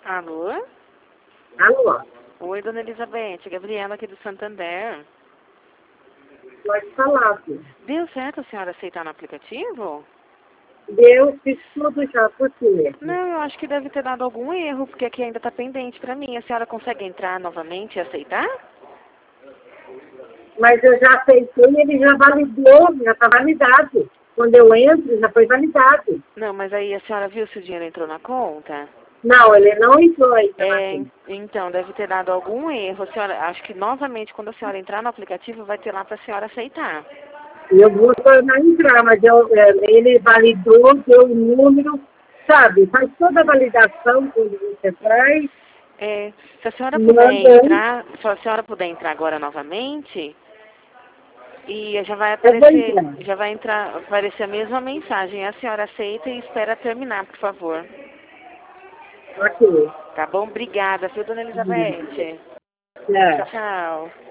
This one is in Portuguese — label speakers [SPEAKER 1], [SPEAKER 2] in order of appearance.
[SPEAKER 1] Alô?
[SPEAKER 2] Alô?
[SPEAKER 1] Oi, dona Elizabeth. Gabriela aqui do Santander.
[SPEAKER 2] Pode falar, filho.
[SPEAKER 1] Deu certo a senhora aceitar no aplicativo?
[SPEAKER 2] Eu fiz tudo já por ti.
[SPEAKER 1] Não, eu acho que deve ter dado algum erro, porque aqui ainda está pendente para mim. A senhora consegue entrar novamente e aceitar?
[SPEAKER 2] Mas eu já aceitei e ele já validou, já está validado. Quando eu entro, já foi validado.
[SPEAKER 1] Não, mas aí a senhora viu se o dinheiro entrou na conta?
[SPEAKER 2] Não, ele não entrou ainda na conta.
[SPEAKER 1] Então, deve ter dado algum erro. A senhora, acho que novamente, quando a senhora entrar no aplicativo, vai ter lá para a senhora aceitar.
[SPEAKER 2] Eu vou tornar entrar, mas ele validou, deu o número, sabe? Faz toda a validação quando você traz,
[SPEAKER 1] Se a senhora puder
[SPEAKER 2] manda.
[SPEAKER 1] entrar, se a senhora puder entrar agora novamente, e
[SPEAKER 2] Eu vou entrar.
[SPEAKER 1] já vai aparecer a mesma mensagem. A senhora aceita e espera terminar, por favor.
[SPEAKER 2] Ok.
[SPEAKER 1] Tá bom? Obrigada, viu, dona Elizabeth?
[SPEAKER 2] É.
[SPEAKER 1] Tchau.